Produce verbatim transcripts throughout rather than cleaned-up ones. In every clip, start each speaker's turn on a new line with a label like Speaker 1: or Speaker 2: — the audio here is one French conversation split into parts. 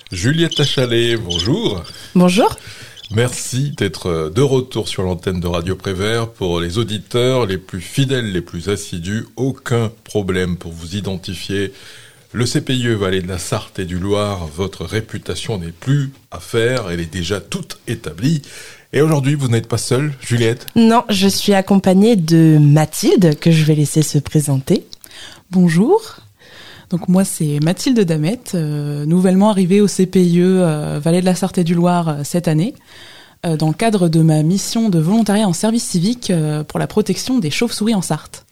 Speaker 1: Juliette Achalet, bonjour.
Speaker 2: Bonjour.
Speaker 1: Merci d'être de retour sur l'antenne de Radio Prévert. Pour les auditeurs les plus fidèles, les plus assidus, aucun problème pour vous identifier. Le C P I E Vallée de la Sarthe et du Loir, votre réputation n'est plus à faire, elle est déjà toute établie. Et aujourd'hui, vous n'êtes pas seule, Juliette ?
Speaker 2: Non, je suis accompagnée de Mathilde, que je vais laisser se présenter.
Speaker 3: Bonjour. Donc moi, c'est Mathilde Damette, euh, nouvellement arrivée au C P I E euh, Vallée de la Sarthe et du Loir euh, cette année, euh, dans le cadre de ma mission de volontariat en service civique euh, pour la protection des chauves-souris en Sarthe.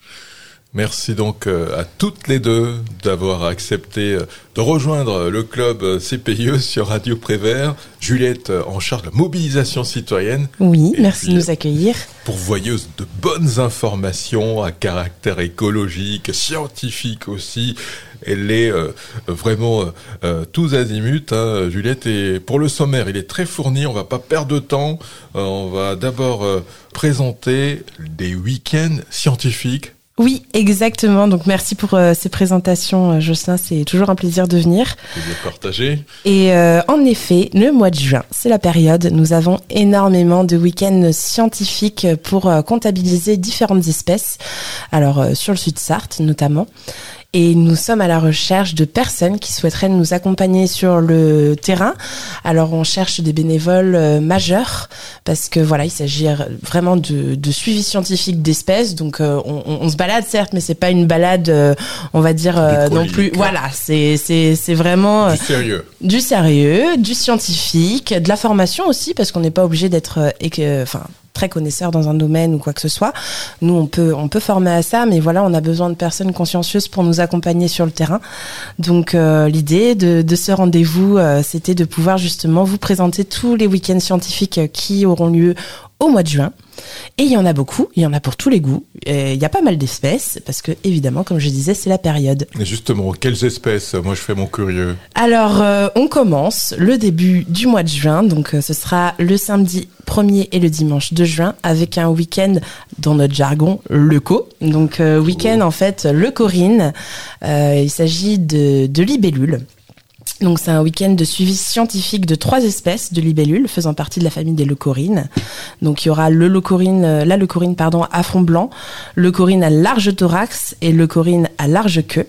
Speaker 1: Merci donc à toutes les deux d'avoir accepté de rejoindre le club C P I E sur Radio Prévert. Juliette en charge de la mobilisation citoyenne.
Speaker 2: Oui, merci de nous accueillir.
Speaker 1: Pourvoyeuse de bonnes informations à caractère écologique, scientifique aussi. Elle est euh, vraiment euh, tous azimuts, hein, Juliette. Et pour le sommaire, il est très fourni. On va pas perdre de temps. Euh, on va d'abord euh, présenter des week-ends scientifiques.
Speaker 2: Oui, exactement. Donc, merci pour euh, ces présentations, euh, Jocelyn. C'est toujours un plaisir de venir.
Speaker 1: Plaisir partagé.
Speaker 2: Et euh, en effet, le mois de juin, c'est la période. Nous avons énormément de week-ends scientifiques pour euh, comptabiliser différentes espèces. Alors, euh, sur le Sud-Sarthe, notamment. Et nous sommes à la recherche de personnes qui souhaiteraient nous accompagner sur le terrain. Alors, on cherche des bénévoles euh, majeurs parce que voilà, il s'agit vraiment de, de suivi scientifique d'espèces. Donc, euh, on, on se balade certes, mais c'est pas une balade, euh, on va dire euh, non plus. Voilà, c'est c'est c'est vraiment
Speaker 1: euh, du sérieux,
Speaker 2: du sérieux, du scientifique, de la formation aussi parce qu'on n'est pas obligé d'être, euh, enfin. très connaisseur dans un domaine ou quoi que ce soit. Nous, on peut, on peut former à ça, mais voilà, on a besoin de personnes consciencieuses pour nous accompagner sur le terrain. Donc, euh, l'idée de, de ce rendez-vous, euh, c'était de pouvoir justement vous présenter tous les week-ends scientifiques qui auront lieu au mois de juin. Et il y en a beaucoup, il y en a pour tous les goûts. Et il y a pas mal d'espèces, parce que évidemment, comme je disais, c'est la période.
Speaker 1: Et justement, quelles espèces ? Moi, je fais mon curieux.
Speaker 2: Alors, euh, on commence le début du mois de juin, donc euh, ce sera le samedi premier et le dimanche de juin, avec un week-end, dans notre jargon, leuco. Donc, euh, week-end, en fait, leucorine. Euh, il s'agit de, de libellules. Donc c'est un week-end de suivi scientifique de trois espèces de libellules faisant partie de la famille des leucorines. Donc il y aura le leucorine, la leucorine pardon à front blanc, leucorine à large thorax et leucorine à large queue.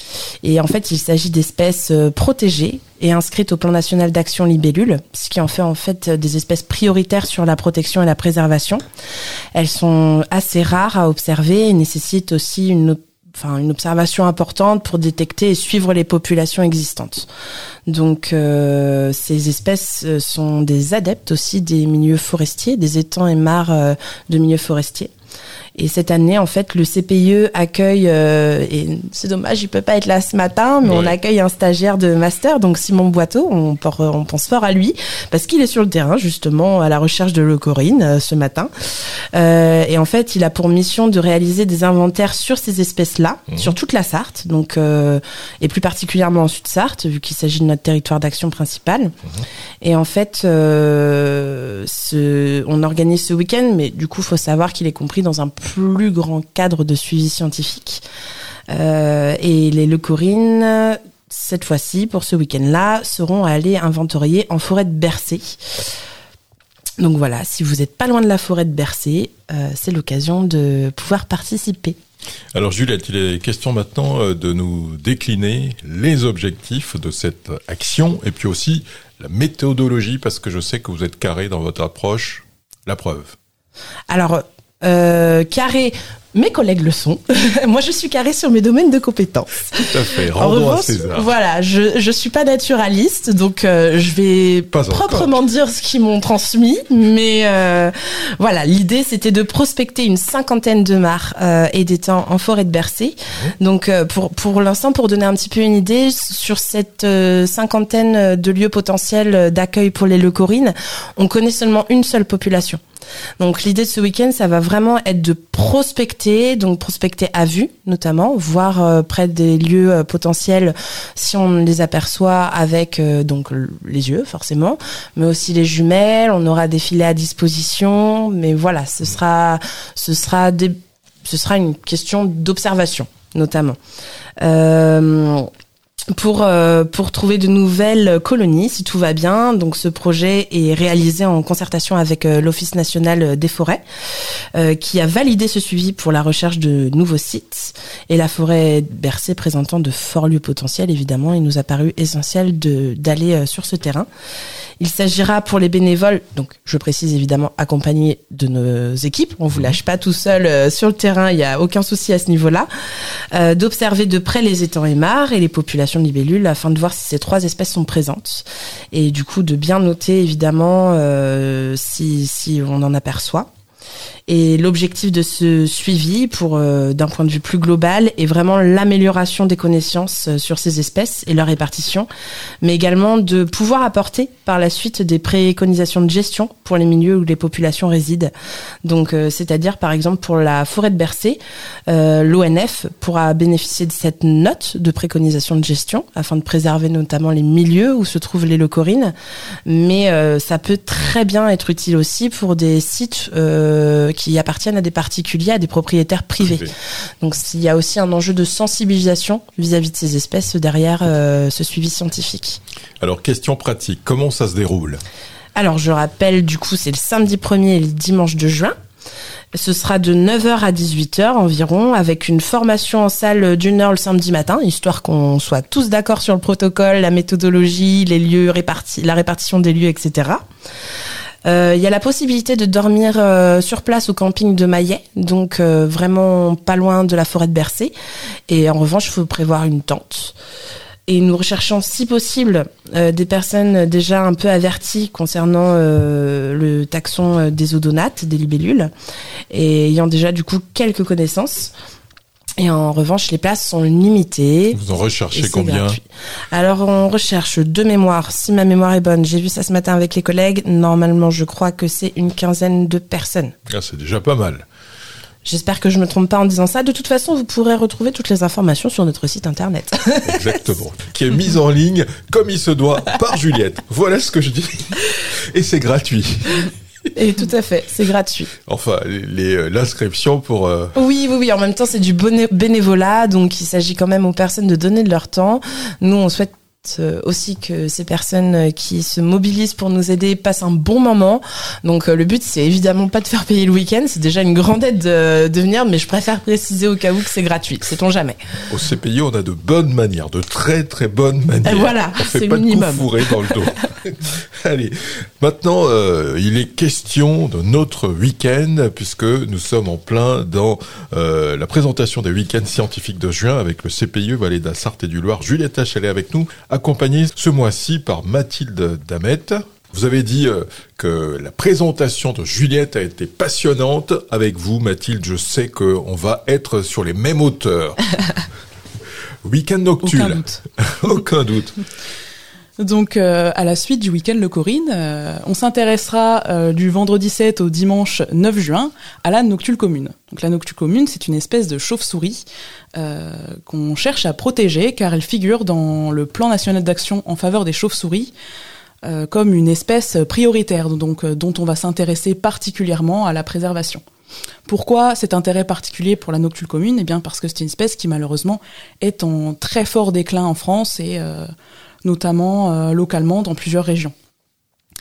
Speaker 2: Et en fait il s'agit d'espèces protégées et inscrites au plan national d'action libellule, ce qui en fait en fait des espèces prioritaires sur la protection et la préservation. Elles sont assez rares à observer et nécessitent aussi une enfin une observation importante pour détecter et suivre les populations existantes. Donc euh, ces espèces sont des adeptes aussi des milieux forestiers, des étangs et mares euh, de milieux forestiers. Et cette année, en fait, le C P I E accueille, euh, et c'est dommage, il peut pas être là ce matin, mais ouais. On accueille un stagiaire de master, donc Simon Boiteau, on, on pense fort à lui, parce qu'il est sur le terrain, justement, à la recherche de leucorine euh, ce matin. Euh, et en fait, il a pour mission de réaliser des inventaires sur ces espèces-là, mmh. sur toute la Sarthe, donc euh, et plus particulièrement en Sud-Sarthe, vu qu'il s'agit de notre territoire d'action principal. Mmh. Et en fait, euh, ce, on organise ce week-end, mais du coup, faut savoir qu'il est compris dans un plus grand cadre de suivi scientifique. Euh, et les leucorines, cette fois-ci, pour ce week-end-là, seront allées inventorier en forêt de Bercé. Donc voilà, si vous n'êtes pas loin de la forêt de Bercé, euh, c'est l'occasion de pouvoir participer.
Speaker 1: Alors Juliette, il est question maintenant de nous décliner les objectifs de cette action et puis aussi la méthodologie, parce que je sais que vous êtes carré dans votre approche. La preuve.
Speaker 2: Alors, Euh, carré, mes collègues le sont. Moi, je suis carré sur mes domaines de compétences.
Speaker 1: Tout à fait. Rendons à César.
Speaker 2: Voilà, je je suis pas naturaliste, donc euh, je vais pas proprement encore dire ce qu'ils m'ont transmis, mais euh, voilà, l'idée c'était de prospecter une cinquantaine de mares euh, et d'étangs en forêt de Bercé. Mmh. Donc euh, pour pour l'instant, pour donner un petit peu une idée sur cette euh, cinquantaine de lieux potentiels d'accueil pour les leucorines, on connaît seulement une seule population. Donc l'idée de ce week-end, ça va vraiment être de prospecter, donc prospecter à vue notamment, voir euh, près des lieux euh, potentiels si on les aperçoit avec euh, donc les yeux forcément, mais aussi les jumelles. On aura des filets à disposition, mais voilà, ce sera ce sera des, ce sera une question d'observation notamment. Euh, pour euh, pour trouver de nouvelles colonies si tout va bien. Donc ce projet est réalisé en concertation avec euh, l'Office national des forêts euh, qui a validé ce suivi pour la recherche de nouveaux sites, et la forêt Bercé présentant de forts lieux potentiels, évidemment, il nous a paru essentiel de d'aller euh, sur ce terrain. Il s'agira pour les bénévoles, donc je précise évidemment accompagnés de nos équipes, on vous lâche pas tout seul euh, sur le terrain, il y a aucun souci à ce niveau-là, euh, d'observer de près les étangs et mares et les populations de libellules afin de voir si ces trois espèces sont présentes, et du coup de bien noter évidemment euh, si si on en aperçoit. Et l'objectif de ce suivi, pour euh, d'un point de vue plus global, est vraiment l'amélioration des connaissances euh, sur ces espèces et leur répartition, mais également de pouvoir apporter par la suite des préconisations de gestion pour les milieux où les populations résident. Donc, euh, c'est-à-dire par exemple pour la forêt de Bercé, euh, l'O N F pourra bénéficier de cette note de préconisation de gestion afin de préserver notamment les milieux où se trouvent les leucorrhines, mais euh, ça peut très bien être utile aussi pour des sites euh, qui appartiennent à des particuliers, à des propriétaires privés. Privé. Donc il y a aussi un enjeu de sensibilisation vis-à-vis de ces espèces derrière euh, ce suivi scientifique.
Speaker 1: Alors, question pratique, comment ça se déroule ?
Speaker 2: Alors je rappelle, du coup c'est le samedi premier et le dimanche deux juin. Ce sera de neuf heures à dix-huit heures environ, avec une formation en salle d'une heure le samedi matin, histoire qu'on soit tous d'accord sur le protocole, la méthodologie, les lieux répartis, la répartition des lieux, et cetera. Il euh, y a la possibilité de dormir euh, sur place au camping de Maillet, donc euh, vraiment pas loin de la forêt de Bercé. Et en revanche, il faut prévoir une tente. Et nous recherchons, si possible, euh, des personnes déjà un peu averties concernant euh, le taxon des odonates, des libellules, et ayant déjà du coup quelques connaissances. Et en revanche, les places sont limitées.
Speaker 1: Vous en recherchez combien ?
Speaker 2: Gratuit. Alors, on recherche deux mémoires. Si ma mémoire est bonne, j'ai vu ça ce matin avec les collègues. Normalement, je crois que c'est une quinzaine de personnes.
Speaker 1: Ah, c'est déjà pas mal.
Speaker 2: J'espère que je me trompe pas en disant ça. De toute façon, vous pourrez retrouver toutes les informations sur notre site internet.
Speaker 1: Exactement. Qui est mise en ligne, comme il se doit, par Juliette. Voilà ce que je dis. Et c'est gratuit.
Speaker 2: Et tout à fait, c'est gratuit.
Speaker 1: Enfin, les, l'inscription pour... Euh...
Speaker 2: Oui, oui, oui. En même temps, c'est du bénévolat, donc il s'agit quand même aux personnes de donner de leur temps. Nous, on souhaite aussi que ces personnes qui se mobilisent pour nous aider passent un bon moment. Donc le but, c'est évidemment pas de faire payer le week-end, c'est déjà une grande aide de, de venir, mais je préfère préciser au cas où que c'est gratuit, sait-on jamais.
Speaker 1: Au C P I, on a de bonnes manières, de très très bonnes manières.
Speaker 2: Et voilà,
Speaker 1: on fait
Speaker 2: c'est
Speaker 1: pas
Speaker 2: le
Speaker 1: de
Speaker 2: minimum.
Speaker 1: coup fourré dans le dos. Allez, maintenant euh, il est question de notre week-end, puisque nous sommes en plein dans euh, la présentation des week-ends scientifiques de juin avec le C P I E Vallée de la Sarthe et du Loir. Juliette H, elle est avec nous, accompagnée ce mois-ci par Mathilde Damette. Vous avez dit euh, que la présentation de Juliette a été passionnante. Avec vous, Mathilde, je sais qu'on va être sur les mêmes hauteurs. Week-end nocturne.
Speaker 3: Aucun doute.
Speaker 1: Aucun doute.
Speaker 3: Donc, euh, à la suite du week-end Leucorrhine, euh, on s'intéressera euh, du vendredi sept au dimanche neuf juin à la noctule commune. Donc, la noctule commune, c'est une espèce de chauve-souris euh, qu'on cherche à protéger car elle figure dans le plan national d'action en faveur des chauves-souris euh, comme une espèce prioritaire, donc euh, dont on va s'intéresser particulièrement à la préservation. Pourquoi cet intérêt particulier pour la noctule commune ? Eh bien, parce que c'est une espèce qui malheureusement est en très fort déclin en France et euh, notamment euh, localement dans plusieurs régions. Pourquoi ?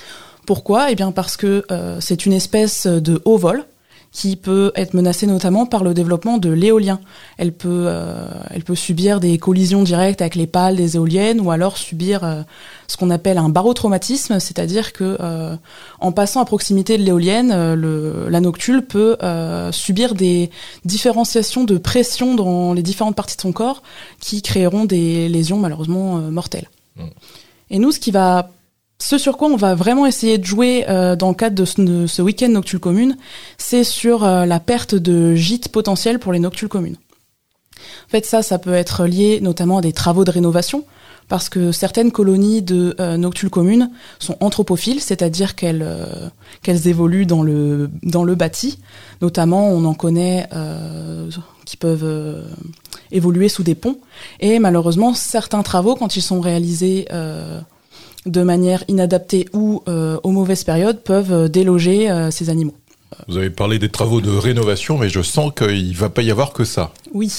Speaker 3: Eh bien parce que euh, c'est une espèce de haut vol qui peut être menacée notamment par le développement de l'éolien. Elle peut, euh, elle peut subir des collisions directes avec les pales des éoliennes ou alors subir euh, ce qu'on appelle un barotraumatisme, c'est-à-dire que euh, en passant à proximité de l'éolienne, euh, le, la noctule peut euh, subir des différenciations de pression dans les différentes parties de son corps qui créeront des lésions malheureusement euh, mortelles. Mmh. Et nous, ce qui va Ce sur quoi on va vraiment essayer de jouer euh, dans le cadre de ce, de ce week-end noctule commune, c'est sur euh, la perte de gîtes potentiels pour les noctules communes. En fait, ça, ça peut être lié notamment à des travaux de rénovation, parce que certaines colonies de euh, noctules communes sont anthropophiles, c'est-à-dire qu'elles, euh, qu'elles évoluent dans le, dans le bâti. Notamment, on en connaît euh, qui peuvent euh, évoluer sous des ponts. Et malheureusement, certains travaux, quand ils sont réalisés euh, de manière inadaptée ou euh, aux mauvaises périodes, peuvent déloger euh, ces animaux.
Speaker 1: Vous avez parlé des travaux de rénovation, mais je sens qu'il ne va pas y avoir que ça.
Speaker 3: Oui.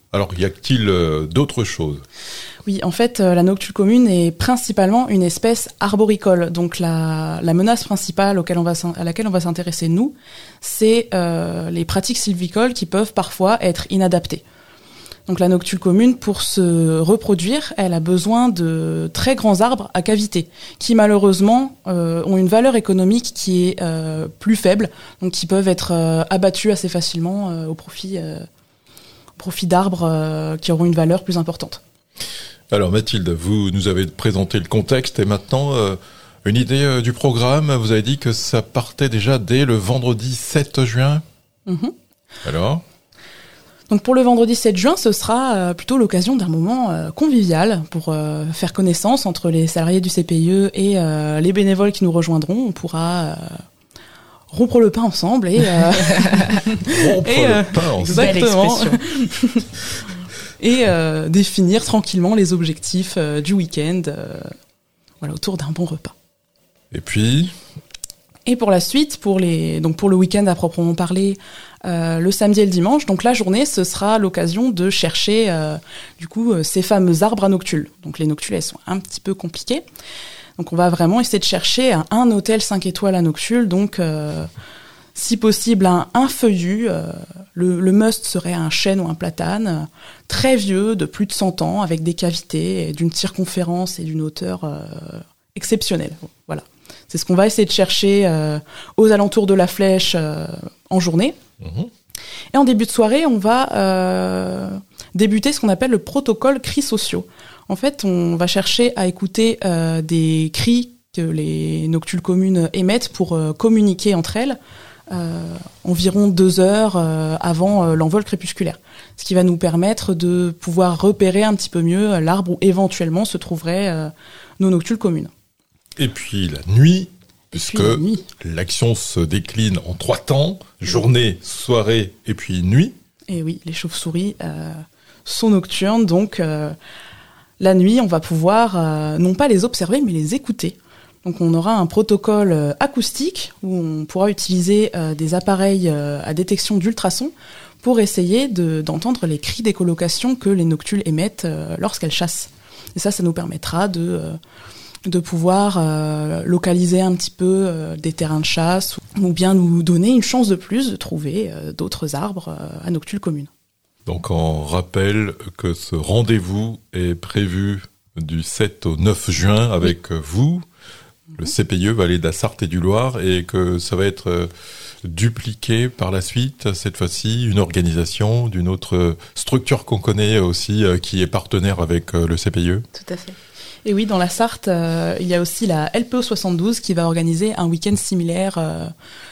Speaker 1: Alors, y a-t-il euh, d'autres choses ?
Speaker 3: Oui, en fait, euh, la noctule commune est principalement une espèce arboricole. Donc la, la menace principale auquel on va à laquelle on va s'intéresser, nous, c'est euh, les pratiques sylvicoles qui peuvent parfois être inadaptées. Donc la noctule commune, pour se reproduire, elle a besoin de très grands arbres à cavité, qui malheureusement euh, ont une valeur économique qui est euh, plus faible, donc qui peuvent être euh, abattus assez facilement euh, au profit, euh, au profit d'arbres euh, qui auront une valeur plus importante.
Speaker 1: Alors Mathilde, vous nous avez présenté le contexte et maintenant euh, une idée euh, du programme. Vous avez dit que ça partait déjà dès le vendredi sept juin.
Speaker 3: Mm-hmm.
Speaker 1: Alors ?
Speaker 3: Donc pour le vendredi sept juin, ce sera euh, plutôt l'occasion d'un moment euh, convivial pour euh, faire connaissance entre les salariés du C P I E et euh, les bénévoles qui nous rejoindront. On pourra euh, rompre le pain ensemble et euh,
Speaker 1: rompre
Speaker 3: et, euh,
Speaker 1: le pain ensemble.
Speaker 3: Exactement. et euh, définir tranquillement les objectifs euh, du week-end, euh, voilà, autour d'un bon repas.
Speaker 1: Et puis.
Speaker 3: Et pour la suite, pour les donc pour le week-end à proprement parler, euh, le samedi et le dimanche, donc la journée, ce sera l'occasion de chercher euh, du coup euh, ces fameux arbres à noctules. Donc les noctules, elles sont un petit peu compliquées. Donc on va vraiment essayer de chercher un, un hôtel cinq étoiles à noctules, donc euh, si possible un, un feuillu. Euh, le, le must serait un chêne ou un platane, euh, très vieux, de plus de cent ans, avec des cavités, et d'une circonférence et d'une hauteur euh, exceptionnelle. Voilà. C'est ce qu'on va essayer de chercher euh, aux alentours de la Flèche euh, en journée. Mmh. Et en début de soirée, on va euh, débuter ce qu'on appelle le protocole cris sociaux. En fait, on va chercher à écouter euh, des cris que les noctules communes émettent pour euh, communiquer entre elles euh, environ deux heures euh, avant euh, l'envol crépusculaire. Ce qui va nous permettre de pouvoir repérer un petit peu mieux l'arbre où éventuellement se trouveraient euh, nos noctules communes.
Speaker 1: Et puis la nuit, puisque
Speaker 3: la nuit.
Speaker 1: L'action se décline en trois temps, journée, soirée et puis nuit.
Speaker 3: Et oui, les chauves-souris euh, sont nocturnes, donc euh, la nuit, on va pouvoir euh, non pas les observer, mais les écouter. Donc on aura un protocole euh, acoustique où on pourra utiliser euh, des appareils euh, à détection d'ultrasons pour essayer de, d'entendre les cris d'écholocation que les noctules émettent euh, lorsqu'elles chassent. Et ça, ça nous permettra de... Euh, de pouvoir euh, localiser un petit peu euh, des terrains de chasse ou, ou bien nous donner une chance de plus de trouver euh, d'autres arbres euh, à noctules communes.
Speaker 1: Donc on rappelle que ce rendez-vous est prévu du sept au neuf juin avec oui. vous, le C P I E Vallée de la Sarthe et du Loir, et que ça va être euh, dupliqué par la suite, cette fois-ci, une organisation d'une autre structure qu'on connaît aussi, euh, qui est partenaire avec euh, le C P I E.
Speaker 3: Tout à fait. Et oui, dans la Sarthe, euh, il y a aussi la L P O soixante-douze qui va organiser un week-end similaire euh,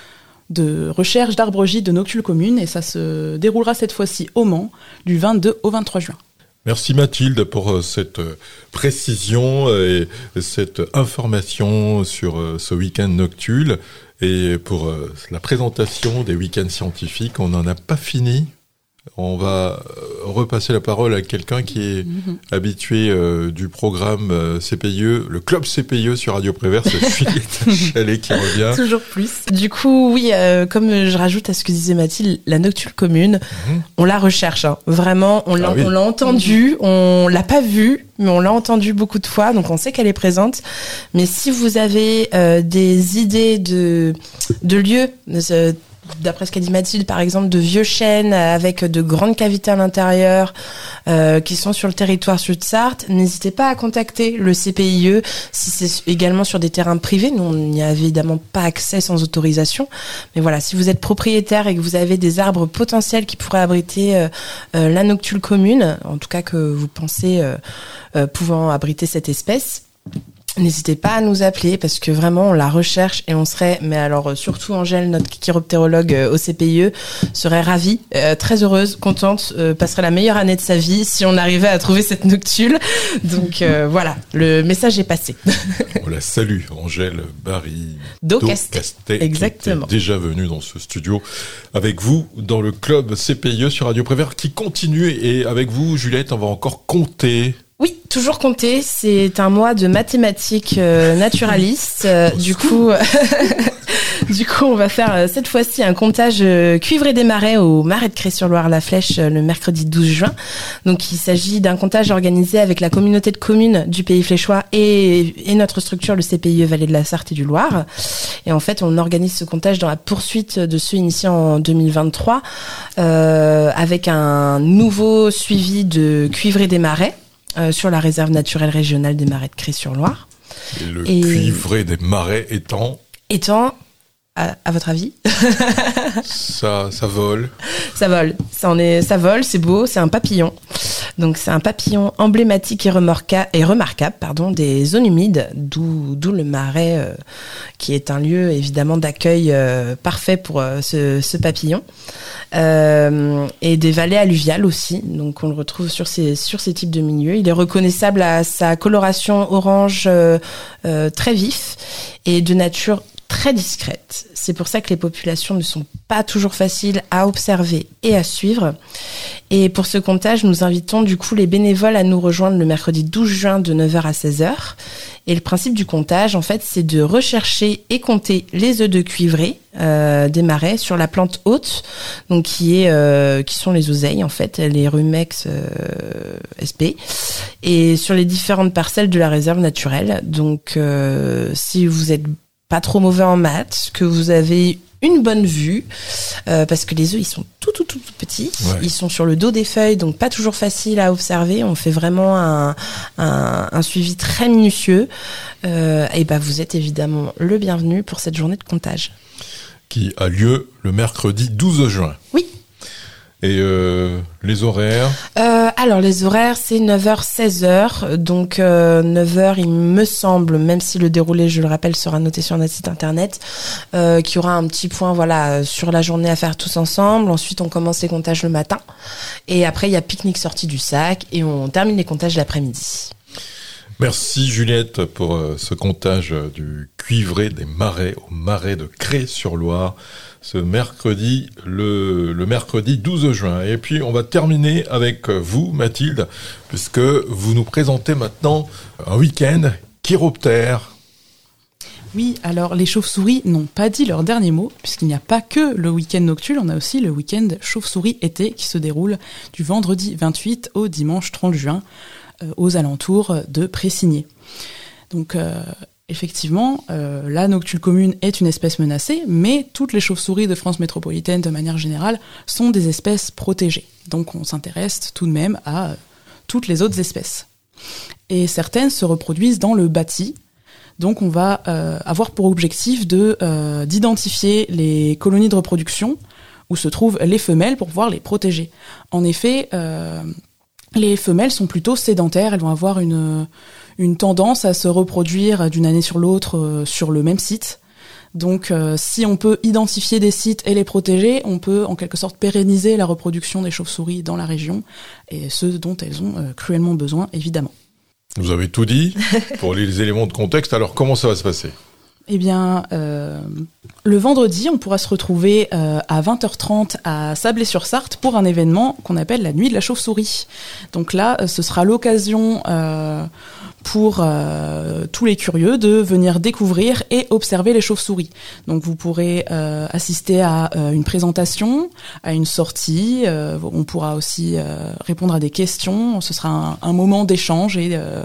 Speaker 3: de recherche d'arbres gîtes de noctules communes, et ça se déroulera cette fois-ci au Mans du vingt-deux au vingt-trois juin.
Speaker 1: Merci Mathilde pour cette précision et cette information sur ce week-end noctule et pour la présentation des week-ends scientifiques. On n'en a pas fini. On va repasser la parole à quelqu'un qui est mmh. habitué euh, du programme euh, C P I E, le club C P I E sur Radio Prévert, c'est Juliette Chalet qui revient.
Speaker 2: Toujours plus. Du coup, oui, euh, comme je rajoute à ce que disait Mathilde, la noctule commune, mmh. on la recherche. Hein. Vraiment, on l'a, ah oui. on l'a entendue, mmh. on l'a pas vue, mais on l'a entendue beaucoup de fois, donc on sait qu'elle est présente. Mais si vous avez euh, des idées de, de lieux, euh, d'après ce qu'a dit Mathilde, par exemple, de vieux chênes avec de grandes cavités à l'intérieur euh, qui sont sur le territoire Sud-Sarthe, n'hésitez pas à contacter le C P I E si c'est également sur des terrains privés. Nous, on n'y a évidemment pas accès sans autorisation. Mais voilà, si vous êtes propriétaire et que vous avez des arbres potentiels qui pourraient abriter euh, euh, la noctule commune, en tout cas que vous pensez euh, euh, pouvant abriter cette espèce, n'hésitez pas à nous appeler parce que vraiment on la recherche et on serait, mais alors surtout Angèle, notre chiroptérologue au C P I E, serait ravie, euh, très heureuse, contente, euh, passerait la meilleure année de sa vie si on arrivait à trouver cette noctule. Donc euh, voilà, le message est passé.
Speaker 1: On la salue, Angèle Barry
Speaker 2: Docastet,
Speaker 1: exactement, qui était déjà venue dans ce studio avec vous dans le club C P I E sur Radio Prévert qui continue, et avec vous Juliette, on va encore compter.
Speaker 2: Oui, toujours compter. C'est un mois de mathématiques euh, naturalistes. Euh, du coup, Du coup, on va faire euh, cette fois-ci un comptage euh, cuivré des marais au marais de Cré-sur-Loire-la Flèche euh, le mercredi douze juin. Donc, il s'agit d'un comptage organisé avec la communauté de communes du Pays Fléchois et, et notre structure, le C P I E Vallée de la Sarthe et du Loir. Et en fait, on organise ce comptage dans la poursuite de ceux initiés en deux mille vingt-trois euh, avec un nouveau suivi de cuivré des marais euh, sur la réserve naturelle régionale des marais de Cré-sur-Loire.
Speaker 1: Et le
Speaker 2: Et...
Speaker 1: cuivré des marais étant
Speaker 2: Étant, à, à votre avis?
Speaker 1: ça, ça vole.
Speaker 2: Ça vole. Ça en est, ça vole, c'est beau, c'est un papillon. Donc c'est un papillon emblématique et, remorca, et remarquable, pardon, des zones humides, d'où, d'où le marais, euh, qui est un lieu évidemment d'accueil euh, parfait pour euh, ce, ce papillon, euh, et des vallées alluviales aussi. Donc on le retrouve sur ces sur ces types de milieux. Il est reconnaissable à sa coloration orange euh, euh, très vif et de nature très discrète. C'est pour ça que les populations ne sont pas toujours faciles à observer et à suivre. Et pour ce comptage, nous invitons du coup les bénévoles à nous rejoindre le mercredi douze juin de neuf heures à seize heures. Et le principe du comptage, en fait, c'est de rechercher et compter les œufs de cuivré euh, des marais sur la plante haute, donc qui est euh, qui sont les oseilles en fait, les rumex euh, S P, et sur les différentes parcelles de la réserve naturelle. Donc, euh, si vous êtes pas trop mauvais en maths, que vous avez une bonne vue, euh, parce que les œufs, ils sont tout, tout, tout, tout petits. Ouais. Ils sont sur le dos des feuilles, donc pas toujours facile à observer. On fait vraiment un, un, un suivi très minutieux. Euh, et ben, vous êtes évidemment le bienvenu pour cette journée de comptage.
Speaker 1: Qui a lieu le mercredi douze juin.
Speaker 2: Oui.
Speaker 1: Et euh, les horaires
Speaker 2: euh, Alors, les horaires, c'est neuf heures seize heures. Donc, euh, neuf heures, il me semble, même si le déroulé, je le rappelle, sera noté sur notre site internet, euh, qu'il y aura un petit point voilà, sur la journée à faire tous ensemble. Ensuite, on commence les comptages le matin. Et après, il y a pique-nique sortie du sac. Et on termine les comptages l'après-midi.
Speaker 1: Merci Juliette pour euh, ce comptage euh, du cuivré des marais au marais de Cré-sur-Loire ce mercredi, le, le mercredi douze juin. Et puis on va terminer avec vous Mathilde, puisque vous nous présentez maintenant un week-end chiroptère.
Speaker 3: Oui, alors les chauves-souris n'ont pas dit leur dernier mot, puisqu'il n'y a pas que le week-end nocturne, on a aussi le week-end chauve-souris été qui se déroule du vendredi vingt-huit au dimanche trente juin. Euh, aux alentours de Pressigné. Donc euh, effectivement, euh, la noctule commune est une espèce menacée, mais toutes les chauves-souris de France métropolitaine de manière générale sont des espèces protégées. Donc on s'intéresse tout de même à euh, toutes les autres espèces. Et certaines se reproduisent dans le bâti. Donc on va euh, avoir pour objectif de euh, d'identifier les colonies de reproduction où se trouvent les femelles pour pouvoir les protéger. En effet, euh, les femelles sont plutôt sédentaires, elles vont avoir une, une tendance à se reproduire d'une année sur l'autre euh, sur le même site. Donc euh, si on peut identifier des sites et les protéger, on peut en quelque sorte pérenniser la reproduction des chauves-souris dans la région, et ce dont elles ont euh, cruellement besoin, évidemment.
Speaker 1: Vous avez tout dit pour les éléments de contexte, alors comment ça va se passer ?
Speaker 3: Eh bien, euh, le vendredi, on pourra se retrouver euh, à vingt heures trente à Sablé-sur-Sarthe pour un événement qu'on appelle la Nuit de la Chauve-souris. Donc là, ce sera l'occasion euh, pour euh, tous les curieux de venir découvrir et observer les chauves-souris. Donc vous pourrez euh, assister à euh, une présentation, à une sortie, euh, on pourra aussi euh, répondre à des questions, ce sera un, un moment d'échange et, euh,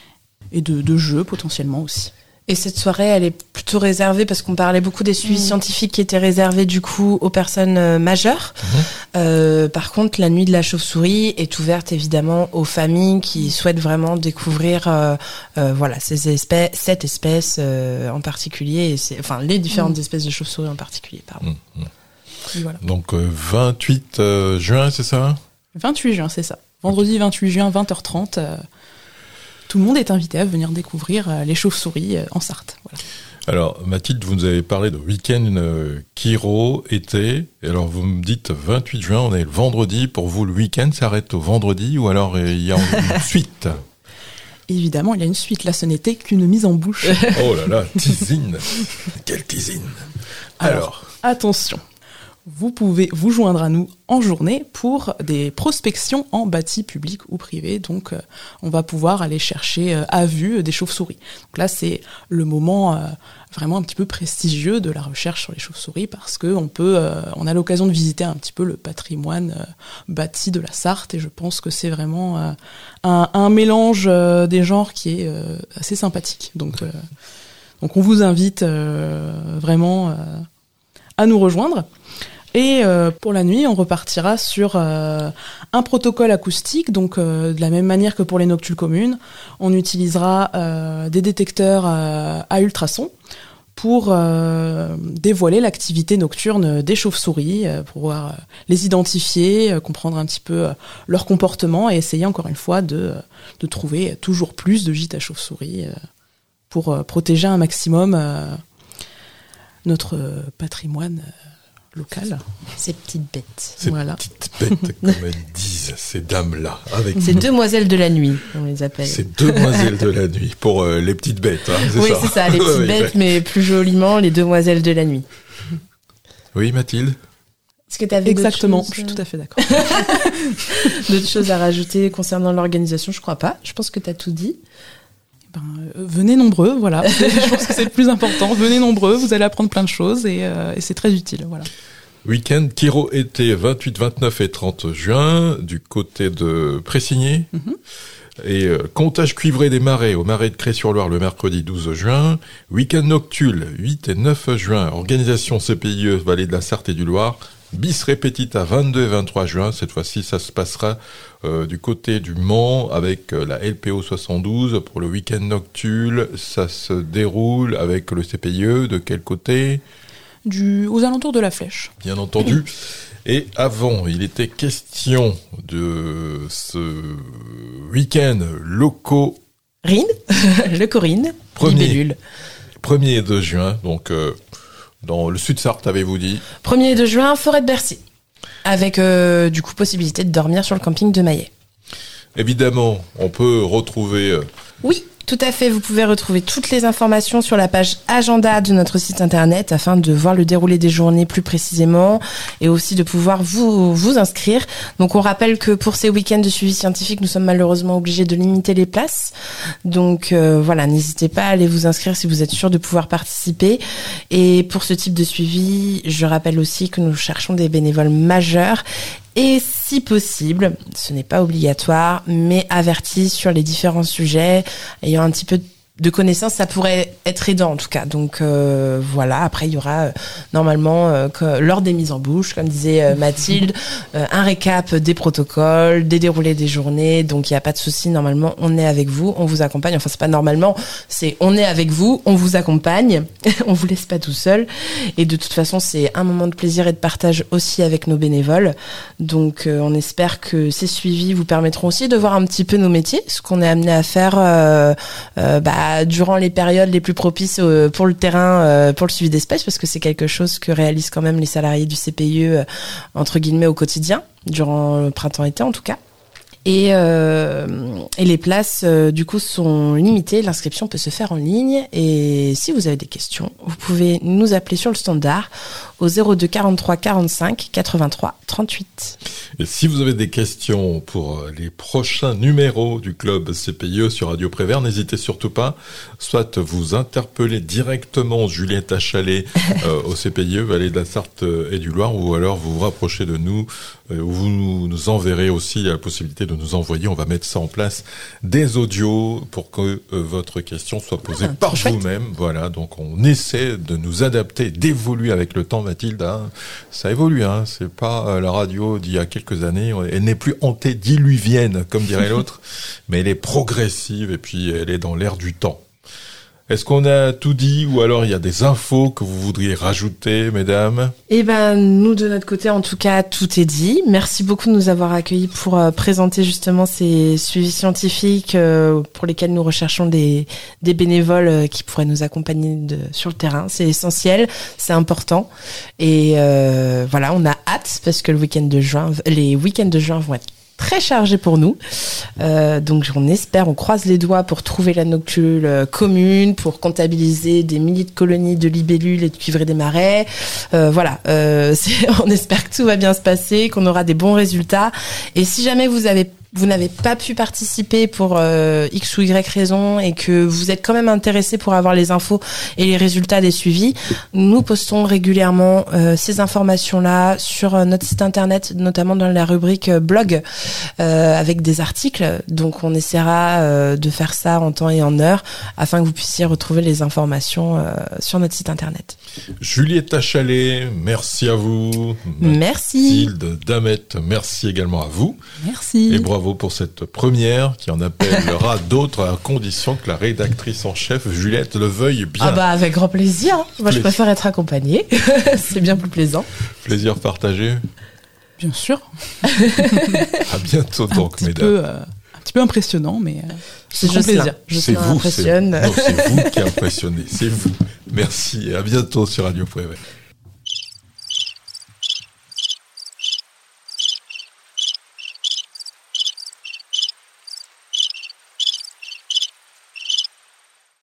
Speaker 3: et de, de jeu potentiellement aussi.
Speaker 2: Et cette soirée, elle est plutôt réservée, parce qu'on parlait beaucoup des suivis mmh. scientifiques qui étaient réservés du coup aux personnes euh, majeures. Mmh. Euh, par contre, la nuit de la chauve-souris est ouverte évidemment aux familles qui souhaitent vraiment découvrir, euh, euh, voilà, ces espèces, cette espèce euh, en particulier, et c'est, enfin les différentes mmh. espèces de chauve-souris en particulier. Pardon.
Speaker 1: Mmh. Voilà. Donc euh, vingt-huit juin, c'est ça ?
Speaker 3: vingt-huit juin, c'est ça. Vendredi vingt-huit juin, vingt heures trente. Euh, Tout le monde est invité à venir découvrir les chauves-souris en Sarthe. Voilà.
Speaker 1: Alors, Mathilde, vous nous avez parlé de week-end euh, chiro, été. Et alors, vous me dites vingt-huit juin, on est le vendredi. Pour vous, le week-end s'arrête au vendredi ou alors euh, il y a une suite ?
Speaker 3: Évidemment, il y a une suite. Là, ce n'était qu'une mise en bouche.
Speaker 1: Oh là là, teasine. Quelle teasine. Alors,
Speaker 3: alors, attention. vous pouvez vous joindre à nous en journée pour des prospections en bâti public ou privé. Donc, euh, on va pouvoir aller chercher euh, à vue des chauves-souris. Donc là, c'est le moment euh, vraiment un petit peu prestigieux de la recherche sur les chauves-souris parce que on peut, euh, on a l'occasion de visiter un petit peu le patrimoine euh, bâti de la Sarthe et je pense que c'est vraiment euh, un, un mélange euh, des genres qui est euh, assez sympathique. Donc, euh, donc on vous invite euh, vraiment euh, à nous rejoindre. Et euh, pour la nuit, on repartira sur euh, un protocole acoustique, donc euh, de la même manière que pour les noctules communes, on utilisera euh, des détecteurs euh, à ultrasons pour euh, dévoiler l'activité nocturne des chauves-souris, euh, pour pouvoir euh, les identifier, euh, comprendre un petit peu euh, leur comportement et essayer encore une fois de, euh, de trouver toujours plus de gîtes à chauves-souris euh, pour euh, protéger un maximum euh, notre euh, patrimoine euh, local.
Speaker 2: Ces petites bêtes.
Speaker 1: Ces
Speaker 3: voilà.
Speaker 1: petites bêtes, comme elles disent, ces dames-là. Avec
Speaker 2: Ces demoiselles de la nuit, on les appelle.
Speaker 1: Ces demoiselles de la nuit, pour euh, les petites bêtes. Hein, c'est
Speaker 2: oui,
Speaker 1: ça.
Speaker 2: c'est ça, les petites
Speaker 1: Oui,
Speaker 2: bêtes, mais plus joliment, les demoiselles de la nuit.
Speaker 1: Oui, Mathilde?
Speaker 2: Est-ce que tu avais
Speaker 3: Exactement,
Speaker 2: choses,
Speaker 3: je suis tout à fait d'accord.
Speaker 2: d'autres choses à rajouter concernant l'organisation? Je crois pas. Je pense que tu as tout dit.
Speaker 3: Ben, euh, venez nombreux, voilà. Je pense que c'est le plus important. Venez nombreux, vous allez apprendre plein de choses et, euh, et c'est très utile, voilà.
Speaker 1: Week-end Kiro-été vingt-huit, vingt-neuf et trente juin du côté de Pressigné. Mm-hmm. Et euh, comptage cuivré des marais au marais de Cré-sur-Loire le mercredi douze juin. Week-end noctule huit et neuf juin. Organisation C P I E Vallée de la Sarthe et du Loir. Bis répétita vingt-deux et vingt-trois juin. Cette fois-ci, ça se passera euh, du côté du Mans avec euh, la L P O soixante-douze pour le week-end noctule. Ça se déroule avec le C P I E. De quel côté?
Speaker 3: Du, aux alentours de la Flèche.
Speaker 1: Bien entendu. Et avant, il était question de ce week-end locaux.
Speaker 2: Rine, le Corinne,
Speaker 1: Premier,
Speaker 2: Libellule.
Speaker 1: premier et deux juin, donc euh, dans le Sud-Sarthe, avez-vous dit?
Speaker 2: premier et deux juin, forêt de Bercy. Avec euh, du coup possibilité de dormir sur le camping de Maillet.
Speaker 1: Évidemment, on peut retrouver... Euh,
Speaker 2: oui, tout à fait. Vous pouvez retrouver toutes les informations sur la page agenda de notre site internet afin de voir le déroulé des journées plus précisément et aussi de pouvoir vous vous inscrire. Donc on rappelle que pour ces week-ends de suivi scientifique, nous sommes malheureusement obligés de limiter les places. Donc euh, voilà, n'hésitez pas à aller vous inscrire si vous êtes sûr de pouvoir participer. Et pour ce type de suivi, je rappelle aussi que nous cherchons des bénévoles majeurs. Et si possible, ce n'est pas obligatoire, mais avertis sur les différents sujets, ayant un petit peu de connaissances, ça pourrait être aidant en tout cas. Donc euh, voilà, après il y aura euh, normalement, euh, que, lors des mises en bouche, comme disait euh, Mathilde, euh, un récap des protocoles, des déroulés des journées, donc il n'y a pas de souci, normalement on est avec vous, on vous accompagne, enfin c'est pas normalement, c'est on est avec vous, on vous accompagne, on vous laisse pas tout seul, et de toute façon c'est un moment de plaisir et de partage aussi avec nos bénévoles, donc euh, on espère que ces suivis vous permettront aussi de voir un petit peu nos métiers, ce qu'on est amené à faire euh, euh, bah, durant les périodes les plus propices pour le terrain, pour le suivi d'espèces, parce que c'est quelque chose que réalisent quand même les salariés du C P I E, entre guillemets, au quotidien, durant le printemps-été en tout cas. Et, euh, et les places, euh, du coup, sont limitées. L'inscription peut se faire en ligne. Et si vous avez des questions, vous pouvez nous appeler sur le standard au zéro deux quarante-trois quarante-cinq quatre-vingt-trois trente-huit.
Speaker 1: Et si vous avez des questions pour les prochains numéros du club C P I E sur Radio Prévert, n'hésitez surtout pas, soit vous interpellez directement Juliette Achalet euh, au C P I E Vallée de la Sarthe et du Loir, ou alors vous vous rapprochez de nous, euh, ou vous nous, nous enverrez aussi la possibilité de nous envoyer. On va mettre ça en place, des audios pour que euh, votre question soit posée ah, par vous-même. Voilà, donc on essaie de nous adapter, d'évoluer avec le temps, Mathilde. Hein. Ça évolue, hein. C'est pas euh, la radio d'il y a quelques années. Elle n'est plus antédiluvienne, comme dirait l'autre, mais elle est progressive et puis elle est dans l'air du temps. Est-ce qu'on a tout dit, ou alors il y a des infos que vous voudriez rajouter, mesdames?
Speaker 2: Eh ben, nous, de notre côté, en tout cas, tout est dit. Merci beaucoup de nous avoir accueillis pour euh, présenter justement ces suivis scientifiques euh, pour lesquels nous recherchons des, des bénévoles euh, qui pourraient nous accompagner de, sur le terrain. C'est essentiel, c'est important. Et euh, voilà, on a hâte parce que le week-end de juin, les week-ends de juin vont être très chargé pour nous. Euh, donc on espère, on croise les doigts pour trouver la noctule euh, commune, pour comptabiliser des milliers de colonies de libellules et de cuivrés des marais. Euh, voilà, euh, c'est, on espère que tout va bien se passer, qu'on aura des bons résultats. Et si jamais vous avez vous n'avez pas pu participer pour euh, X ou Y raison et que vous êtes quand même intéressé pour avoir les infos et les résultats des suivis, nous postons régulièrement euh, ces informations-là sur euh, notre site internet, notamment dans la rubrique euh, blog, euh, avec des articles. Donc on essaiera euh, de faire ça en temps et en heure afin que vous puissiez retrouver les informations euh, sur notre site internet.
Speaker 1: Juliette Chalet, merci à vous.
Speaker 2: Merci.
Speaker 1: Mathilde Damette, merci également à vous.
Speaker 3: Merci.
Speaker 1: Et bravo pour cette première qui en appellera d'autres à condition que la rédactrice en chef Juliette le veuille bien.
Speaker 2: Ah bah avec grand plaisir. Moi Plaisir. Je préfère être accompagnée. C'est bien plus plaisant.
Speaker 1: Plaisir partagé.
Speaker 3: Bien sûr.
Speaker 1: À bientôt donc,
Speaker 3: un
Speaker 1: mesdames.
Speaker 3: Peu, euh, un petit peu impressionnant, mais euh,
Speaker 2: c'est
Speaker 3: grand plaisir.
Speaker 1: C'est vous, impressionne. C'est, non, c'est vous qui impressionnez. C'est vous. Merci et à bientôt sur Radio Prévert.